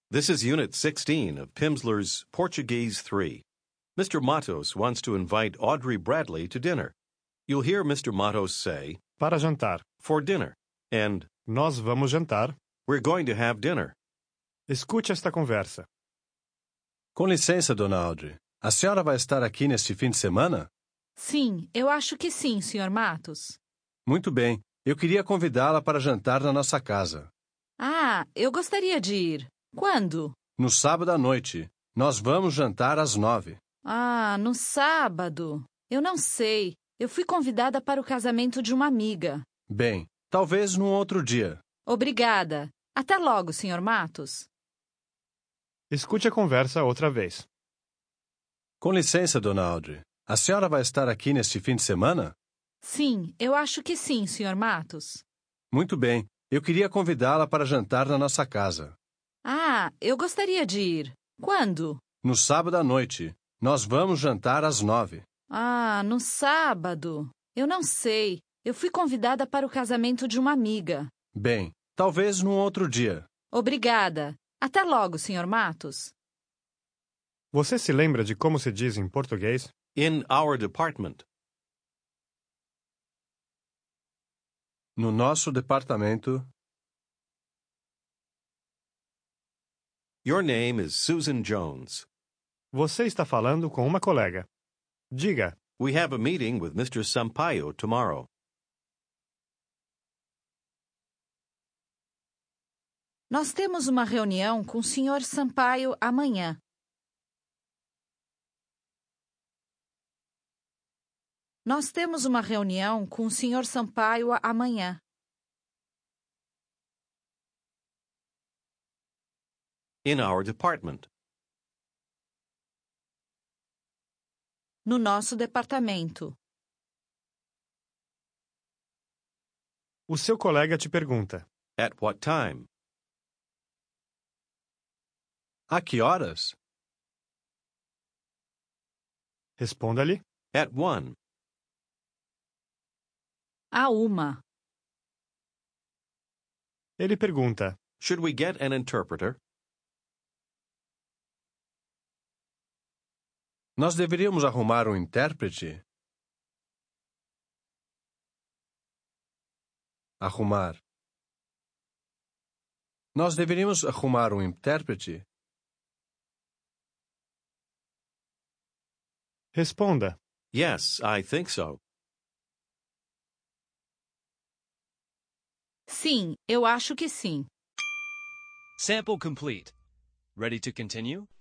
This is Unit 16 of Pimsleur's Portuguese 3. Mr. Matos wants to invite Audrey Bradley to dinner. You'll hear Mr. Matos say, Para jantar. for dinner, and Nós vamos jantar. we're going to have dinner. Escute esta conversa. Com licença, dona Audrey. A senhora vai estar aqui neste fim de semana? Sim, eu acho que sim, Sr. Matos. Muito bem. Eu queria convidá-la para jantar na nossa casa. Ah, eu gostaria de ir. Quando? No sábado à noite. Nós vamos jantar às 9. Ah, no sábado. Eu não sei. Eu fui convidada para o casamento de uma amiga. Bem, talvez num outro dia. Obrigada. Até logo, Sr. Matos. Escute a conversa outra vez. Com licença, dona Audrey. A senhora vai estar aqui neste fim de semana? Sim, eu acho que sim, Sr. Matos. Muito bem. Eu queria convidá-la para jantar na nossa casa. Ah, eu gostaria de ir. Quando? No sábado à noite. Nós vamos jantar às 9. Ah, no sábado. Eu não sei. Eu fui convidada para o casamento de uma amiga. Bem, talvez num outro dia. Obrigada. Até logo, Sr. Matos. Você se lembra de como se diz em português? In our department. No nosso departamento. Your name is Susan Jones. Você está falando com uma colega. Diga, We have a meeting with Mr. Sampaio tomorrow. Nós temos uma reunião com o Sr. Sampaio amanhã. Nós temos uma reunião com o Sr. Sampaio amanhã. In our department. No nosso departamento. o seu colega te pergunta. At what time? A que horas? Responda-lhe. At 1. A uma. Ele pergunta. Should we get an interpreter? Nós deveríamos arrumar um intérprete? Arrumar. Nós deveríamos arrumar um intérprete? Responda. Yes, I think so. Sim, eu acho que sim. Sample complete. Ready to continue?